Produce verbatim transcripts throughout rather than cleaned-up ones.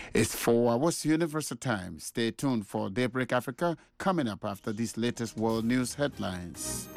It's four hours Universal Time. Stay tuned for Daybreak Africa coming up after these latest world news headlines.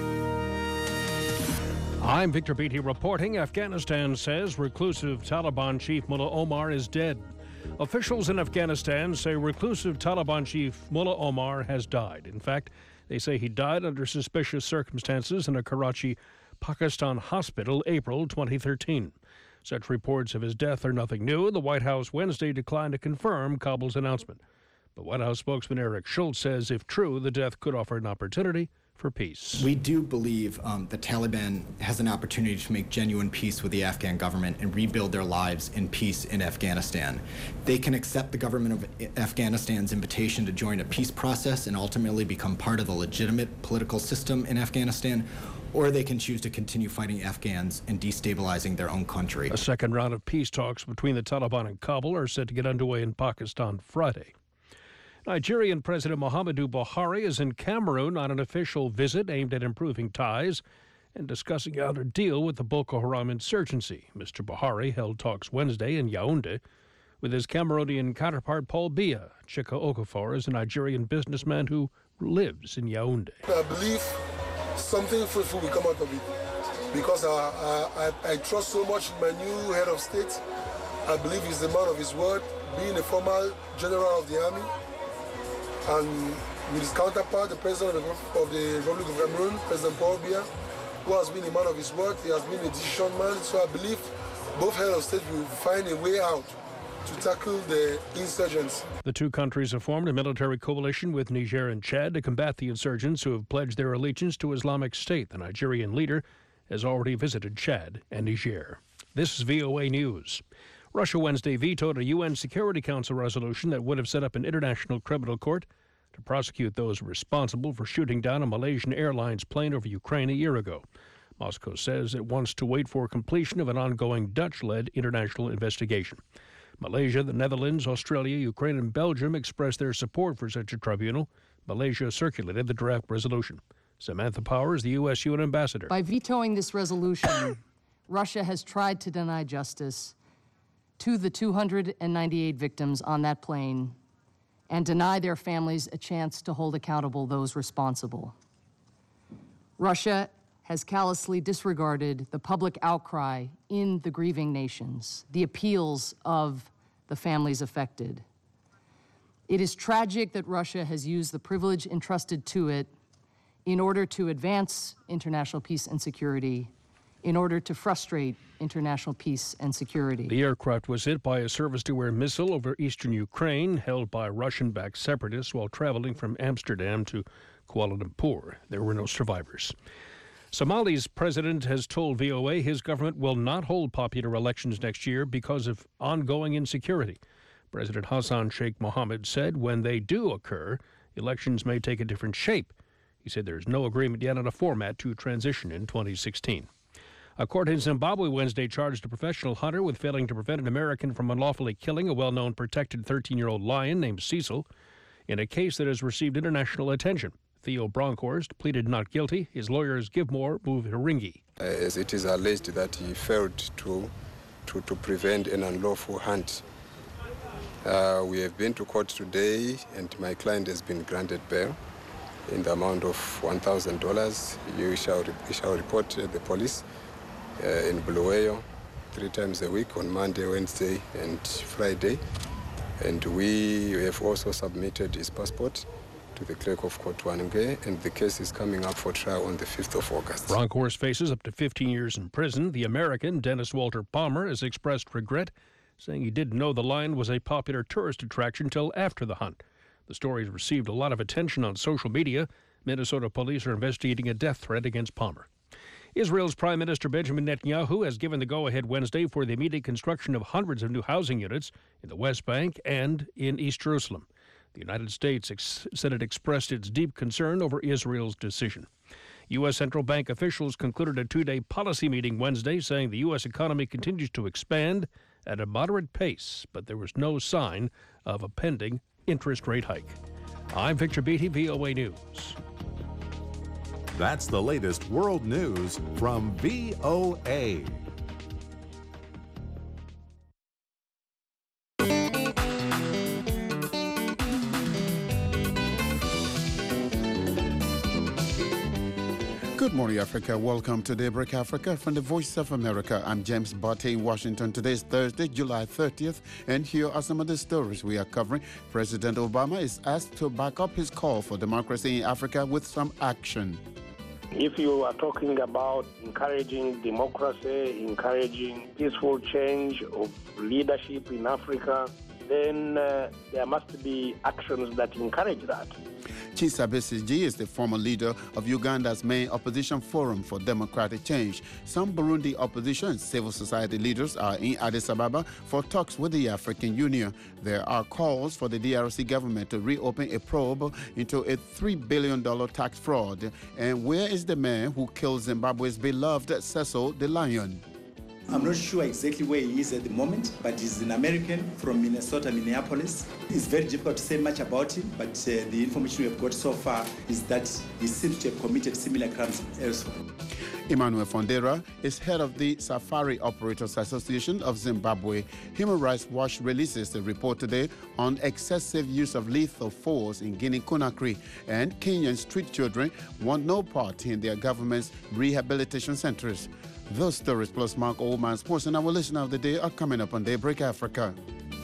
I'm Victor Beatty reporting. Afghanistan says reclusive Taliban chief Mullah Omar is dead. Officials in Afghanistan say reclusive Taliban chief Mullah Omar has died. In fact, they say he died under suspicious circumstances in a Karachi, Pakistan hospital, April twenty thirteen. Such reports of his death are nothing new. The White House Wednesday declined to confirm Kabul's announcement. But White House spokesman Eric Schultz says if true, the death could offer an opportunity for peace. We do believe um, the Taliban has an opportunity to make genuine peace with the Afghan government and rebuild their lives in peace in Afghanistan. They can accept the government of Afghanistan's invitation to join a peace process and ultimately become part of the legitimate political system in Afghanistan, or they can choose to continue fighting Afghans and destabilizing their own country. A second round of peace talks between the Taliban and Kabul are set to get underway in Pakistan Friday. Nigerian President Muhammadu Buhari is in Cameroon on an official visit aimed at improving ties and discussing how to deal with the Boko Haram insurgency. Mister Buhari held talks Wednesday in Yaoundé with his Cameroonian counterpart Paul Biya. Chika Okafor is a Nigerian businessman who lives in Yaoundé. I believe something fruitful will come out of it because I, I, I trust so much in my new head of state. I believe he's the man of his word, being a former general of the army, and with his counterpart, the president of the, of the Republic of Cameroon, President Paul Biya, who has been a man of his word. He has been a decision man. So I believe both head of state will find a way out to tackle the insurgents. The two countries have formed a military coalition with Niger and Chad to combat the insurgents who have pledged their allegiance to Islamic State. The Nigerian leader has already visited Chad and Niger. This is V O A News. Russia Wednesday vetoed a U N Security Council resolution that would have set up an international criminal court to prosecute those responsible for shooting down a Malaysian Airlines plane over Ukraine a year ago. Moscow says it wants to wait for completion of an ongoing Dutch-led international investigation. Malaysia, the Netherlands, Australia, Ukraine, and Belgium expressed their support for such a tribunal. Malaysia circulated the draft resolution. Samantha Powers, the U S U N ambassador. By vetoing this resolution, Russia has tried to deny justice to the two hundred ninety-eight victims on that plane and deny their families a chance to hold accountable those responsible. Russia has callously disregarded the public outcry in the grieving nations, the appeals of the families affected. It is tragic that Russia has used the privilege entrusted to it in order to advance international peace and security, in order to frustrate international peace and security. The aircraft was hit by a surface-to-air missile over eastern Ukraine, held by Russian-backed separatists while traveling from Amsterdam to Kuala Lumpur. There were no survivors. Somali's president has told V O A his government will not hold popular elections next year because of ongoing insecurity. President Hassan Sheikh Mohammed said when they do occur, elections may take a different shape. He said there's no agreement yet on a format to transition in twenty sixteen. A court in Zimbabwe Wednesday charged a professional hunter with failing to prevent an American from unlawfully killing a well-known protected thirteen-year-old lion named Cecil in a case that has received international attention. Theo Bronkhorst pleaded not guilty. His lawyers Givmore Muviringi. Uh, as it is alleged that he failed to, to, to prevent an unlawful hunt. Uh, we have been to court today and my client has been granted bail in the amount of one thousand dollars. You shall, you shall report to the police uh, in Bulawayo three times a week on Monday, Wednesday, and Friday. And we have also submitted his passport to the clerk of court Wange, and the case is coming up for trial on the fifth of August. Bronkhorst faces up to fifteen years in prison. The American, Dennis Walter Palmer, has expressed regret, saying he didn't know the lion was a popular tourist attraction till after the hunt. The story has received a lot of attention on social media. Minnesota police are investigating a death threat against Palmer. Israel's Prime Minister Benjamin Netanyahu has given the go-ahead Wednesday for the immediate construction of hundreds of new housing units in the West Bank and in East Jerusalem. The United States ex- said it expressed its deep concern over Israel's decision. U S central bank officials concluded a two-day policy meeting Wednesday saying the U S economy continues to expand at a moderate pace, but there was no sign of a pending interest rate hike. I'm Victor Beatty, V O A News. That's the latest world news from V O A. Good morning, Africa. Welcome to Daybreak Africa from the Voice of America. I'm James Botte in Washington. Today is Thursday, July thirtieth, and here are some of the stories we are covering. President Obama is asked to back up his call for democracy in Africa with some action. If you are talking about encouraging democracy, encouraging peaceful change of leadership in Africa, then uh, there must be actions that encourage that. Kizza Besigye is the former leader of Uganda's main opposition forum for democratic change. Some Burundi opposition and civil society leaders are in Addis Ababa for talks with the African Union. There are calls for the D R C government to reopen a probe into a three billion dollars tax fraud. And where is the man who killed Zimbabwe's beloved Cecil the Lion? I'm not sure exactly where he is at the moment, but he's an American from Minnesota, Minneapolis. It's very difficult to say much about him, but uh, the information we have got so far is that he seems to have committed similar crimes elsewhere. Emmanuel Fondera is head of the Safari Operators Association of Zimbabwe. Human Rights Watch releases a report today on excessive use of lethal force in Guinea-Conakry, and Kenyan street children want no part in their government's rehabilitation centers. Those stories plus Mark Oldman Sports and our listener of the day are coming up on Daybreak Africa.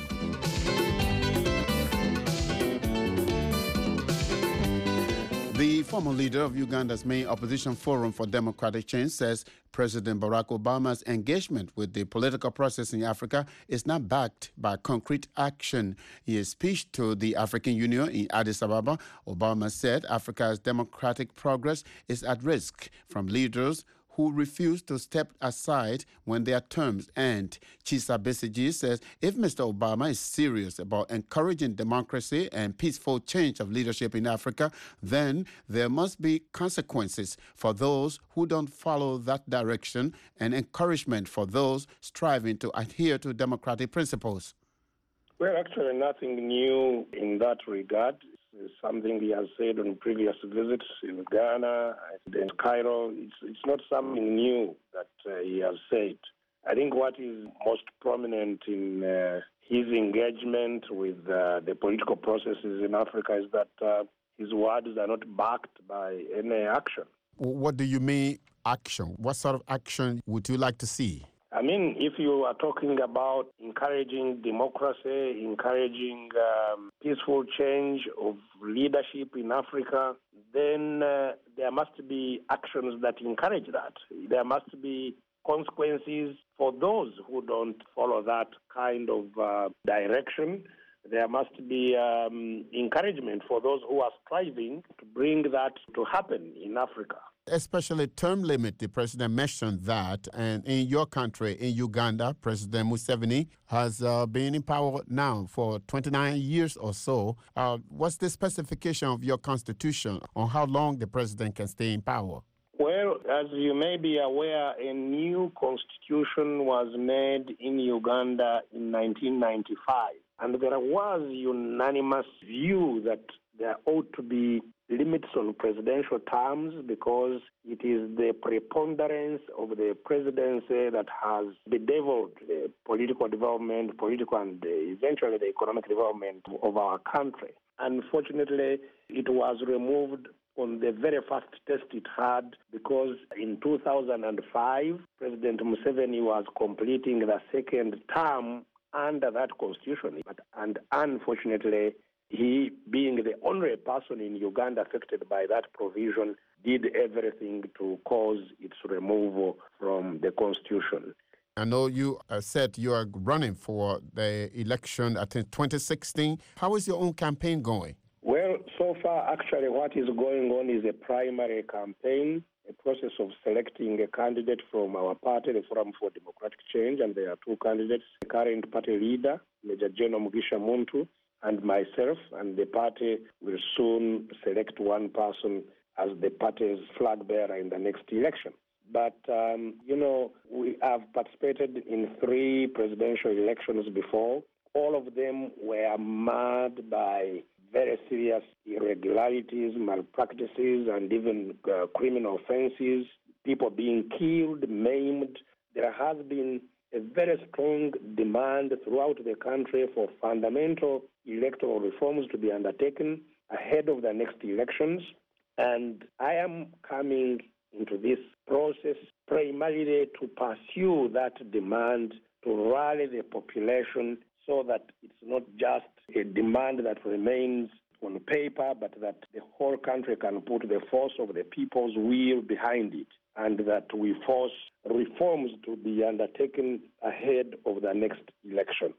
The former leader of Uganda's main opposition forum for democratic change says President Barack Obama's engagement with the political process in Africa is not backed by concrete action. In a speech to the African Union in Addis Ababa, Obama said Africa's democratic progress is at risk from leaders who refuse to step aside when their terms end. Kizza Besigye says if Mister Obama is serious about encouraging democracy and peaceful change of leadership in Africa, then there must be consequences for those who don't follow that direction and encouragement for those striving to adhere to democratic principles. Well, actually, nothing new in that regard. It's something he has said on previous visits in Ghana and in Cairo. It's, it's not something new that uh, he has said. I think what is most prominent in uh, his engagement with uh, the political processes in Africa is that uh, his words are not backed by any action. What do you mean action? What sort of action would you like to see? I mean, if you are talking about encouraging democracy, encouraging um, peaceful change of leadership in Africa, then uh, there must be actions that encourage that. There must be consequences for those who don't follow that kind of uh, direction. There must be um, encouragement for those who are striving to bring that to happen in Africa. Especially term limit, the president mentioned that. And in your country, in Uganda, President Museveni has uh, been in power now for twenty-nine years or so. Uh, what's the specification of your constitution on how long the president can stay in power? Well, as you may be aware, a new constitution was made in Uganda in nineteen ninety-five. And there was unanimous view that there ought to be limits on presidential terms because it is the preponderance of the presidency that has bedeviled the political development, political and eventually the economic development of our country. Unfortunately, it was removed on the very first test it had because in two thousand five, President Museveni was completing the second term under that constitution. And unfortunately, he, being the only person in Uganda affected by that provision, did everything to cause its removal from the constitution. I know you uh, said you are running for the election, I think, twenty sixteen. How is your own campaign going? Well, so far, actually, what is going on is a primary campaign, a process of selecting a candidate from our party, the Forum for Democratic Change, and there are two candidates, the current party leader, Major General Mugisha Muntu, and myself, and the party will soon select one person as the party's flag bearer in the next election. But, um, you know, we have participated in three presidential elections before. All of them were marred by very serious irregularities, malpractices, and even uh, criminal offenses, people being killed, maimed. There has been a very strong demand throughout the country for fundamental electoral reforms to be undertaken ahead of the next elections. And I am coming into this process, primarily to pursue that demand, to rally the population so that it's not just a demand that remains on paper, but that the whole country can put the force of the people's will behind it, and that we force reforms to be undertaken ahead of the next elections.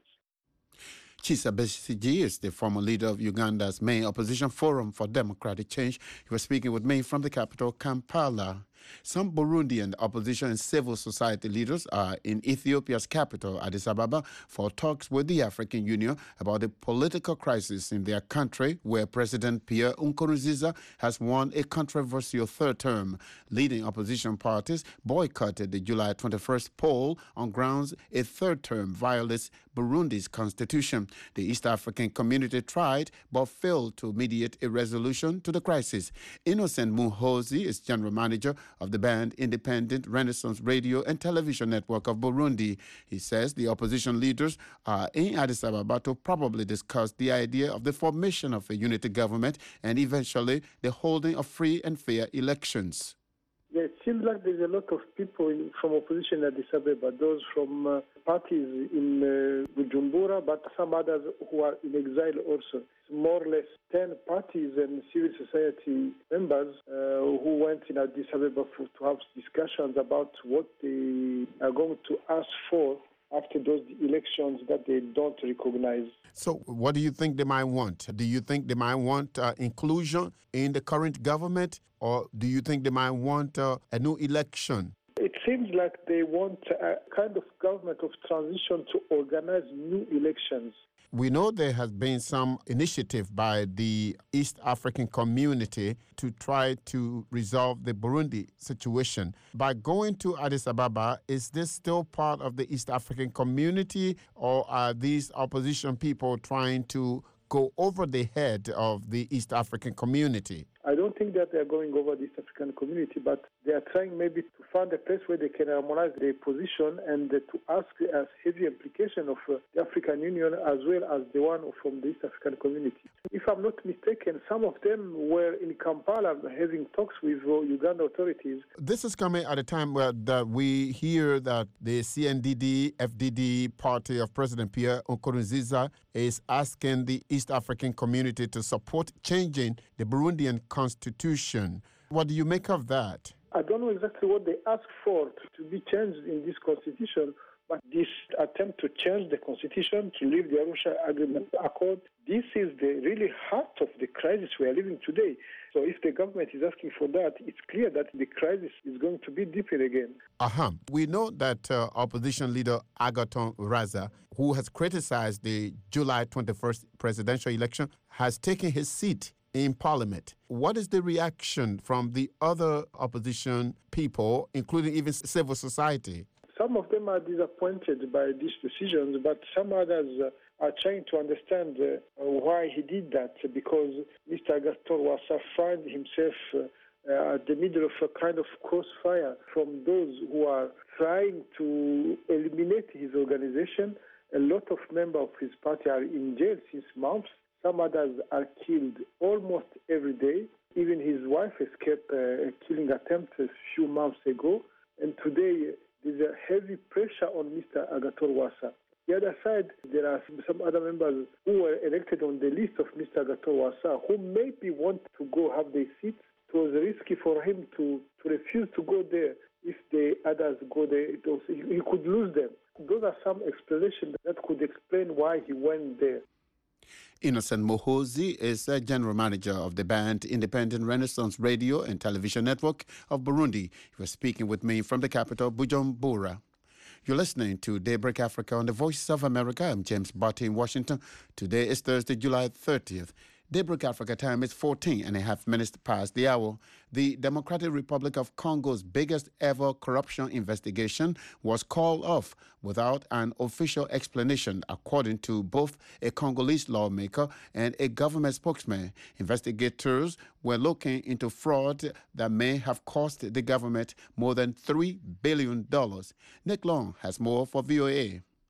Kizza Besigye is the former leader of Uganda's main opposition forum for democratic change. He was speaking with me from the capital, Kampala. Some Burundian opposition and civil society leaders are in Ethiopia's capital, Addis Ababa, for talks with the African Union about the political crisis in their country, where President Pierre Nkurunziza has won a controversial third term. Leading opposition parties boycotted the July twenty-first poll on grounds a third term violates Burundi's constitution. The East African community tried but failed to mediate a resolution to the crisis. Innocent Muhozi is general manager of the banned Independent Renaissance Radio and Television Network of Burundi. He says the opposition leaders are in Addis Ababa to probably discuss the idea of the formation of a unity government and eventually the holding of free and fair elections. Yeah, it seems like there's a lot of people in, from opposition at Addis Ababa, those from uh, parties in uh, Bujumbura, but some others who are in exile also. More or less ten parties and civil society members uh, who went in Addis Ababa for, to have discussions about what they are going to ask for after those elections that they don't recognize. So what do you think they might want? Do you think they might want uh, inclusion in the current government, or do you think they might want uh, a new election? It seems like they want a kind of government of transition to organize new elections. We know there has been some initiative by the East African community to try to resolve the Burundi situation. By going to Addis Ababa, is this still part of the East African community, or are these opposition people trying to go over the head of the East African community? I don't think that they're going over the East African community, but they are trying maybe to find a place where they can harmonize their position and uh, to ask a heavy implication of uh, the African Union as well as the one from the East African community. If I'm not mistaken, some of them were in Kampala having talks with uh, Uganda authorities. This is coming at a time where that we hear that the C N D D F D D party of President Pierre Nkurunziza is asking the East African community to support changing the Burundian constitution. What do you make of that? I don't know exactly what they asked for to be changed in this constitution, but this attempt to change the constitution, to leave the Arusha Agreement Accord, this is the really heart of the crisis we are living today. So if the government is asking for that, it's clear that the crisis is going to be deeper again. Uh-huh. We know that uh, opposition leader Agathon Rasa, who has criticized the July twenty-first presidential election, has taken his seat in Parliament. What is the reaction from the other opposition people, including even civil society? Some of them are disappointed by these decisions, but some others uh, are trying to understand uh, why he did that, because Mister Agathon Rasa finds himself uh, at the middle of a kind of crossfire from those who are trying to eliminate his organization. A lot of members of his party are in jail since months. Some others are killed almost every day. Even his wife escaped a killing attempt a few months ago. And today, there's a heavy pressure on Mister Agathon Rasa. The other side, there are some other members who were elected on the list of Mister Agathon Rasa who maybe want to go have their seats. It was risky for him to, to refuse to go there. If the others go there, it was, he could lose them. Those are some explanations that could explain why he went there. Innocent Muhozi is a general manager of the banned Independent Renaissance Radio and Television Network of Burundi. He was speaking with me from the capital, Bujumbura. You're listening to Daybreak Africa on the Voice of America. I'm James Barty in Washington. Today is Thursday, July thirtieth. Daybreak Africa time is fourteen and a half minutes past the hour. The Democratic Republic of Congo's biggest ever corruption investigation was called off without an official explanation, according to both a Congolese lawmaker and a government spokesman. Investigators were looking into fraud that may have cost the government more than three billion dollars. Nick Long has more for V O A.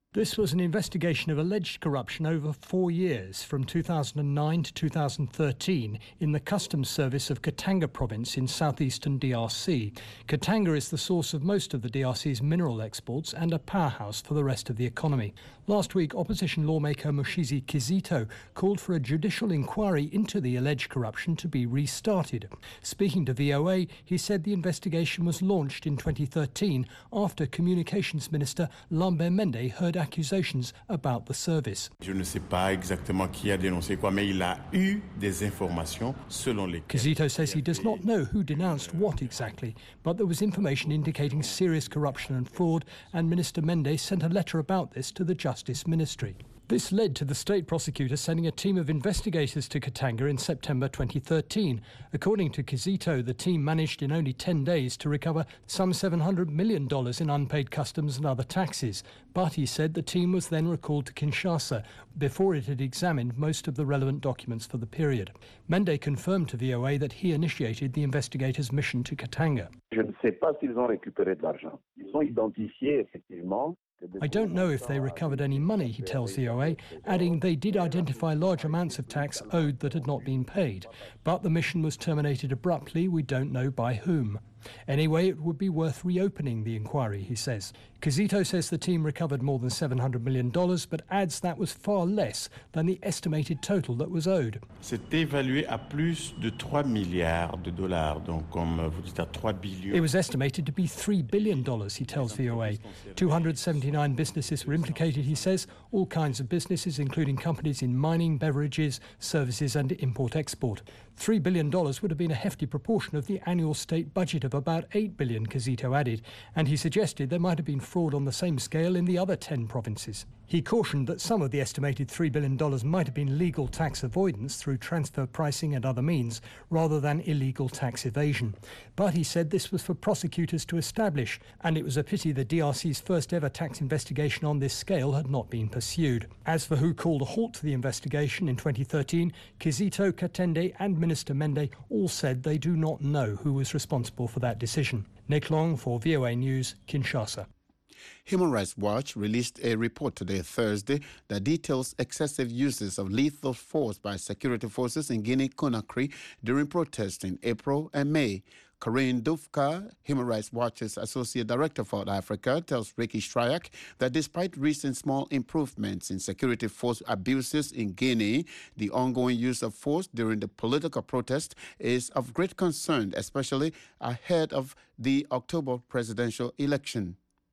This was an investigation of alleged corruption over four years, from two thousand nine to two thousand thirteen, in the Customs Service of Katanga province in southeastern D R C. Katanga is the source of most of the D R C's mineral exports and a powerhouse for the rest of the economy. Last week, opposition lawmaker Mushizi Kizito called for a judicial inquiry into the alleged corruption to be restarted. Speaking to V O A, he said the investigation was launched in twenty thirteen after Communications Minister Lambert Mende heard accusations about the service. Je ne sais pas exactement qui a dénoncé quoi, mais il a eu des informations selon lesquelles. Kizito says he does not know who denounced what exactly, but there was information indicating serious corruption and fraud, and Minister Mende sent a letter about this to the Justice Ministry. This led to the state prosecutor sending a team of investigators to Katanga in September twenty thirteen. According to Kizito, the team managed in only ten days to recover some seven hundred million dollars in unpaid customs and other taxes. But he said the team was then recalled to Kinshasa before it had examined most of the relevant documents for the period. Mende confirmed to V O A that he initiated the investigators' mission to Katanga. Je ne sais pas s'ils ont récupéré de l'argent. Ils ont identifié effectivement. I don't know if they recovered any money, he tells V O A, adding they did identify large amounts of tax owed that had not been paid. But the mission was terminated abruptly, we don't know by whom. Anyway, it would be worth reopening the inquiry, he says. Kizito says the team recovered more than seven hundred million dollars, but adds that was far less than the estimated total that was owed. C'est évalué à plus de trois milliards de dollars, donc comme vous dites à trois billions. It was estimated to be three billion dollars, he tells V O A. two hundred seventy-nine businesses were implicated, he says, all kinds of businesses, including companies in mining, beverages, services and import-export. three billion dollars would have been a hefty proportion of the annual state budget of about eight billion dollars, Kizito added, and he suggested there might have been fraud on the same scale in the other ten provinces. He cautioned that some of the estimated three billion dollars might have been legal tax avoidance through transfer pricing and other means, rather than illegal tax evasion. But he said this was for prosecutors to establish, and it was a pity the D R C's first ever tax investigation on this scale had not been pursued. As for who called a halt to the investigation in twenty thirteen, Kizito, Katende and Minister Mende all said they do not know who was responsible for that decision. Nick Long for V O A News, Kinshasa. Human Rights Watch released a report today, Thursday, that details excessive uses of lethal force by security forces in Guinea-Conakry during protests in April and May. Corinne Dufka, Human Rights Watch's Associate Director for Africa, tells Ricky Shryak that despite recent small improvements in security force abuses in Guinea, the ongoing use of force during the political protest is of great concern, especially ahead of the October presidential election.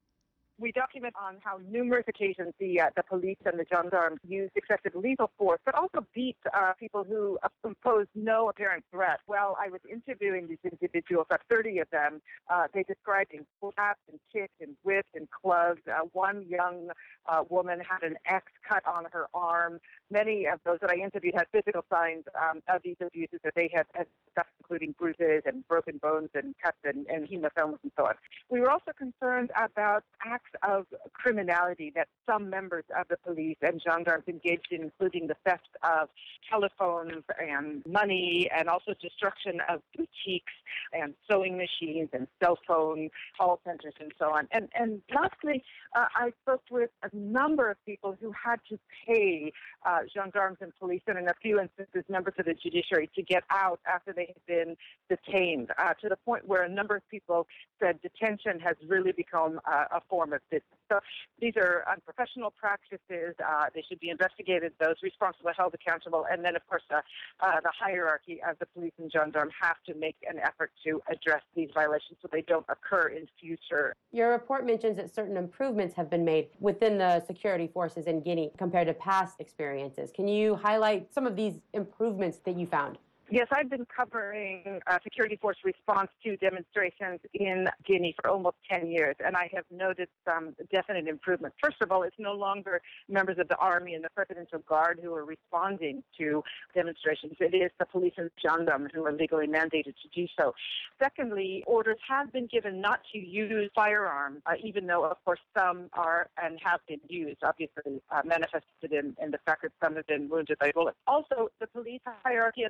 We document on how numerous occasions the uh, the police and the gendarmes used excessive lethal force, but also beat uh, people who uh, posed no apparent threat. While I was interviewing these individuals, about thirty of them, uh, they described being slapped and kicked and whipped and clubbed. Uh, one young uh, woman had an X cut on her arm. Many of those that I interviewed had physical signs um, of these abuses that they had, had stuff, including bruises and broken bones and cuts and, and hematomas and so on. We were also concerned about acts of criminality that some members of the police and gendarmes engaged in, including the theft of telephones and money, and also destruction of boutiques and sewing machines and cell phone call centers and so on. And, and lastly, uh, I spoke with a number of people who had to pay uh, gendarmes and police, and in a few instances, members of the judiciary, to get out after they had been detained, uh, to the point where a number of people said detention has really become uh, a form of business. So these are unprofessional practices. Uh, they should be investigated. Those responsible are held accountable. And then, of course, uh, uh, the hierarchy of the police and gendarme have to make an effort to address these violations so they don't occur in future. Your report mentions that certain improvements have been made within the security forces in Guinea compared to past experiences. Can you highlight some of these improvements that you found? Yes, I've been covering uh, security force response to demonstrations in Guinea for almost ten years, and I have noted some definite improvements. First of all, it's no longer members of the army and the Presidential Guard who are responding to demonstrations. It is the police and gendarmes who are legally mandated to do so. Secondly, orders have been given not to use firearms, uh, even though, of course, some are and have been used, obviously uh, manifested in, in the fact that some have been wounded by bullets. Also, the police hierarchy and the gendarme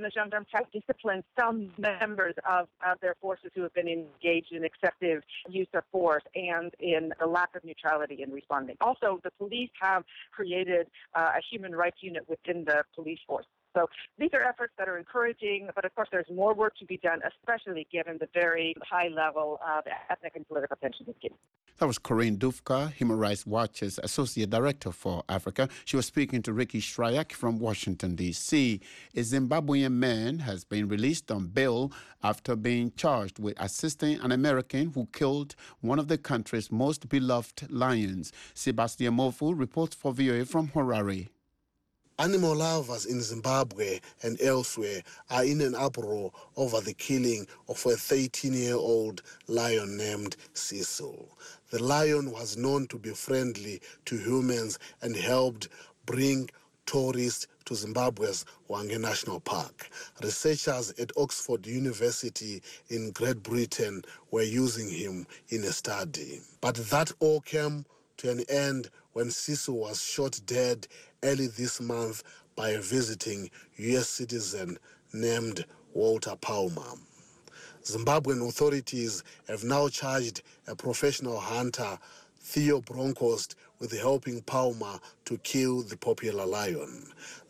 have disciplined some members of, of their forces who have been engaged in excessive use of force and in the lack of neutrality in responding. Also, the police have created uh, a human rights unit within the police force. So these are efforts that are encouraging, but of course there's more work to be done, especially given the very high level of ethnic and political tension in Guinea. That was Corinne Dufka, Human Rights Watch's Associate Director for Africa. She was speaking to Ricky Shryak from Washington, D C. A Zimbabwean man has been released on bail after being charged with assisting an American who killed one of the country's most beloved lions. Sebastian Mofu reports for V O A from Harare. Animal lovers in Zimbabwe and elsewhere are in an uproar over the killing of a thirteen-year-old lion named Cecil. The lion was known to be friendly to humans and helped bring tourists to Zimbabwe's Hwange National Park. Researchers at Oxford University in Great Britain were using him in a study. But that all came to an end when Cecil was shot dead early this month by a visiting U S citizen named Walter Palmer. Zimbabwean authorities have now charged a professional hunter, Theo Bronkhorst, with helping Palmer to kill the popular lion.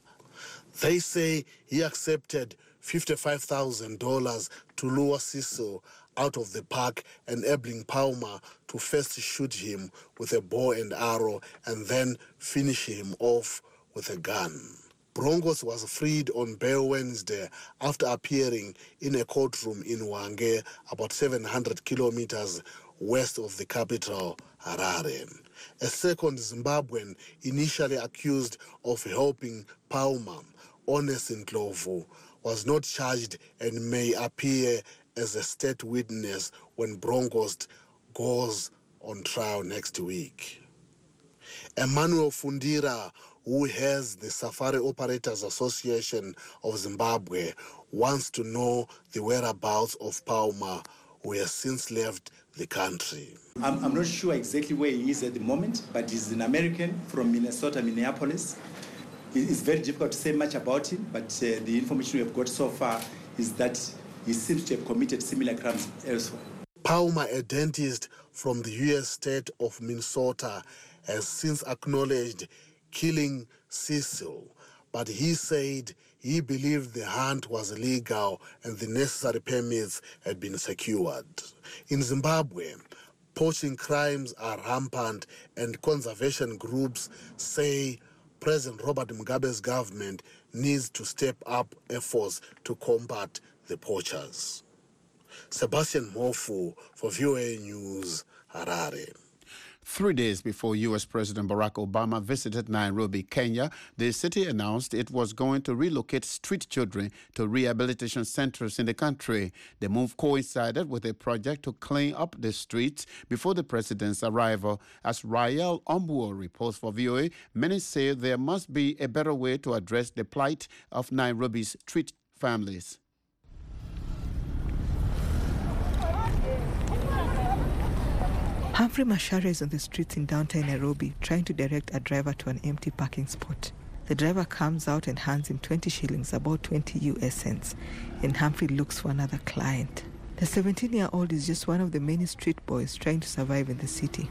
They say he accepted fifty-five thousand dollars to lure Cecil out of the park, enabling Palmer to first shoot him with a bow and arrow and then finish him off with a gun. Bronkhorst was freed on bail Wednesday after appearing in a courtroom in Hwange, about seven hundred kilometers west of the capital, Harare. A second Zimbabwean initially accused of helping Palmer, Honest Ndlovu, was not charged and may appear as a state witness when Bronkhorst goes on trial next week. Emmanuel Fundira, who heads the Safari Operators Association of Zimbabwe, wants to know the whereabouts of Palmer, who has since left the country. I'm, I'm not sure exactly where he is at the moment, but he's an American from Minnesota, Minneapolis. It's very difficult to say much about him, but uh, the information we have got so far is that he seems to have committed similar crimes elsewhere. Palmer, a dentist from the U S state of Minnesota, has since acknowledged killing Cecil, but he said he believed the hunt was legal and the necessary permits had been secured. In Zimbabwe, poaching crimes are rampant, and conservation groups say President Robert Mugabe's government needs to step up efforts to combat the poachers. Sebastian Mofu for V O A News, Harare. Three days before U S President Barack Obama visited Nairobi, Kenya, the city announced it was going to relocate street children to rehabilitation centers in the country. The move coincided with a project to clean up the streets before the president's arrival. As Rael Ombuo reports for V O A, many say there must be a better way to address the plight of Nairobi's street families. Humphrey Macharia is on the streets in downtown Nairobi trying to direct a driver to an empty parking spot. The driver comes out and hands him twenty shillings, about twenty U S cents, and Humphrey looks for another client. The seventeen-year-old is just one of the many street boys trying to survive in the city.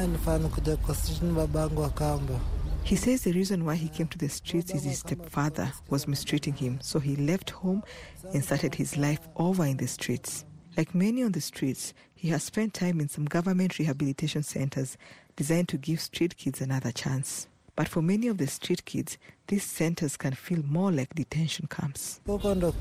He says the reason why he came to the streets is his stepfather was mistreating him, so he left home and started his life over in the streets. Like many on the streets, he has spent time in some government rehabilitation centers designed to give street kids another chance. But for many of the street kids, these centers can feel more like detention camps. He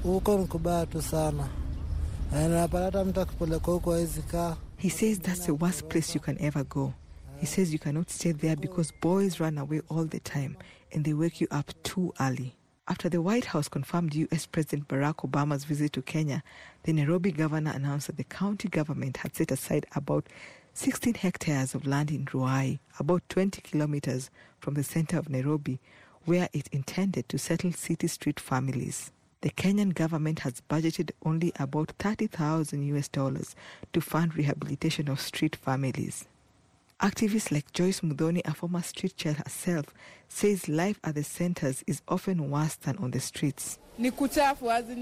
says that's the worst place you can ever go. He says you cannot stay there because boys run away all the time and they wake you up too early. After the White House confirmed U S President Barack Obama's visit to Kenya, the Nairobi governor announced that the county government had set aside about sixteen hectares of land in Ruai, about twenty kilometers from the center of Nairobi, where it intended to settle city street families. The Kenyan government has budgeted only about thirty thousand U S dollars to fund rehabilitation of street families. Activists like Joyce Mudhoni, a former street child herself, says life at the centers is often worse than on the streets. She says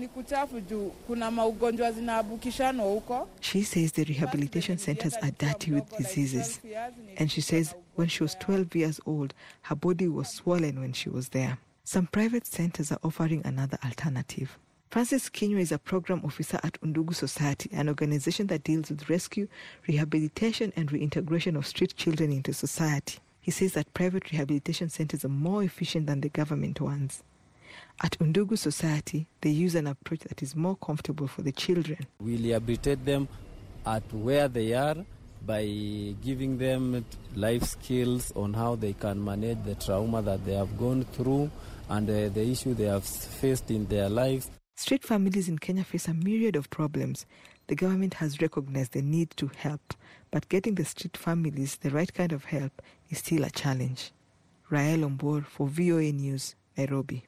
the rehabilitation centers are dirty with diseases. And she says when she was twelve years old, her body was swollen when she was there. Some private centers are offering another alternative. Francis Kinywa is a program officer at Undugu Society, an organization that deals with rescue, rehabilitation, and reintegration of street children into society. He says that private rehabilitation centers are more efficient than the government ones. At Undugu Society, they use an approach that is more comfortable for the children. We rehabilitate them at where they are by giving them life skills on how they can manage the trauma that they have gone through and uh, the issue they have faced in their lives. Street families in Kenya face a myriad of problems. The government has recognized the need to help, but getting the street families the right kind of help is still a challenge. Rael Ombor for V O A News, Nairobi.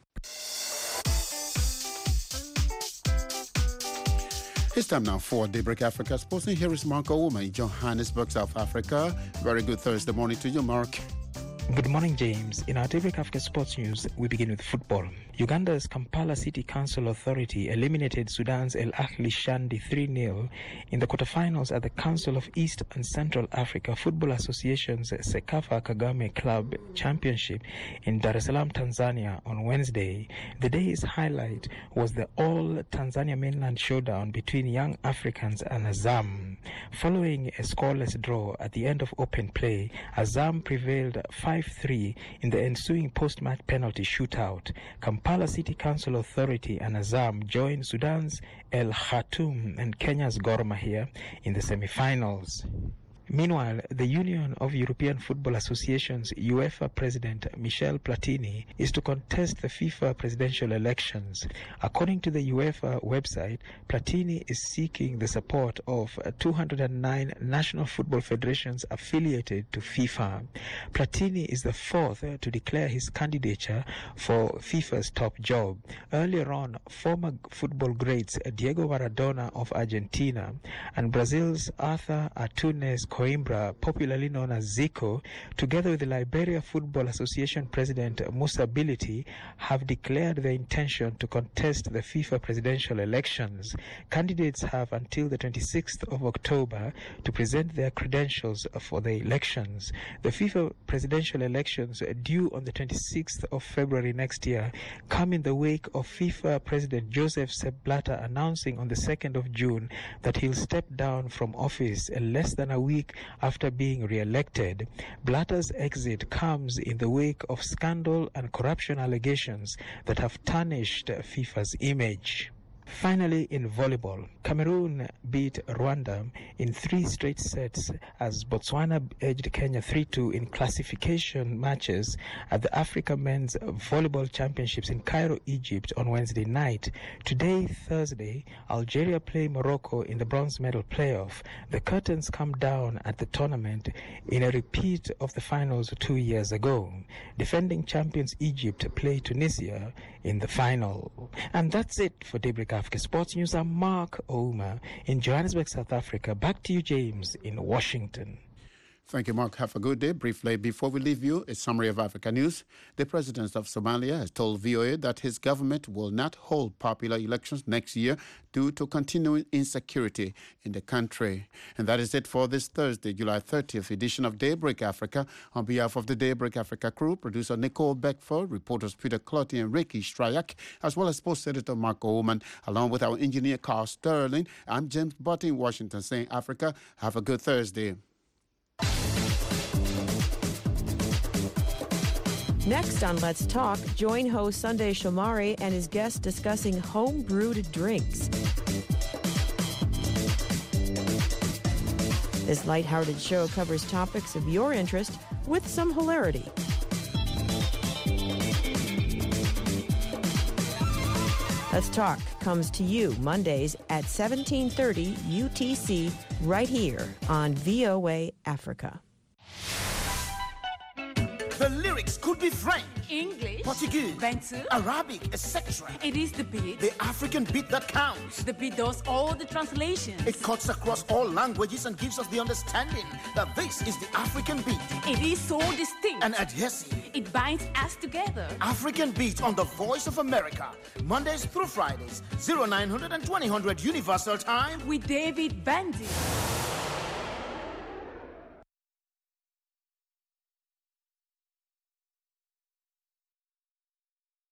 It's time now for Daybreak Africa Sports, and here is Mark Ouma in Johannesburg, South Africa. Very good Thursday morning to you, Mark. Good morning, James. In our Daybreak Africa Sports News, we begin with football. Uganda's Kampala City Council Authority eliminated Sudan's El Ahly Shandi three nil in the quarterfinals at the Council of East and Central Africa Football Association's Sekafa Kagame Club Championship in Dar es Salaam, Tanzania on Wednesday. The day's highlight was the all-Tanzania mainland showdown between Young Africans and Azam. Following a scoreless draw at the end of open play, Azam prevailed five three in the ensuing post-match penalty shootout. Kampala City Council Authority and Azam joined Sudan's El Khartoum and Kenya's Gor Mahia in the semi-finals. Meanwhile, the Union of European Football Associations UEFA President Michel Platini is to contest the FIFA presidential elections. According to the UEFA website, Platini is seeking the support of two hundred nine national football federations affiliated to FIFA. Platini is the fourth to declare his candidature for FIFA's top job. Earlier on, former football greats Diego Maradona of Argentina and Brazil's Arthur Antunes Coimbra, popularly known as Zico, together with the Liberia Football Association President Musa Bility, have declared their intention to contest the FIFA presidential elections. Candidates have until the twenty-sixth of October to present their credentials for the elections. The FIFA presidential elections, due on the twenty-sixth of February next year, come in the wake of FIFA President Joseph Sepp Blatter announcing on the second of June that he'll step down from office less than a week after being re-elected. Blatter's exit comes in the wake of scandal and corruption allegations that have tarnished FIFA's image. Finally, in volleyball, Cameroon beat Rwanda in three straight sets as Botswana edged Kenya three two in classification matches at the Africa Men's Volleyball Championships in Cairo, Egypt on Wednesday night. Today, Thursday, Algeria play Morocco in the bronze medal playoff. The curtains come down at the tournament in a repeat of the finals two years ago. Defending champions Egypt play Tunisia in the final. And that's it for Daybreak Africa Sports News. I'm Mark Ouma in Johannesburg, South Africa. Back to you, James, in Washington. Thank you, Mark. Have a good day. Briefly, before we leave you, a summary of Africa news. The president of Somalia has told V O A that his government will not hold popular elections next year due to continuing insecurity in the country. And that is it for this Thursday, July thirtieth edition of Daybreak Africa. On behalf of the Daybreak Africa crew, producer Nicole Beckford, reporters Peter Clotty and Ricky Stryak, as well as sports editor Mark Oman, along with our engineer Carl Sterling, I'm James Butt in Washington saying, Africa, have a good Thursday. Next on Let's Talk, join host Sunday Shomari and his guests discussing home-brewed drinks. This lighthearted show covers topics of your interest with some hilarity. Let's Talk comes to you Mondays at seventeen thirty U T C right here on V O A Africa. The lyrics could be French, English, Portuguese, Bantu, Arabic, et cetera. It is the beat. The African beat that counts. The beat does all the translations. It cuts across all languages and gives us the understanding that this is the African beat. It is so distinct and adhesive. It binds us together. African Beat on the Voice of America. Mondays through Fridays, oh nine hundred and twenty hundred Universal Time. With David Bandy.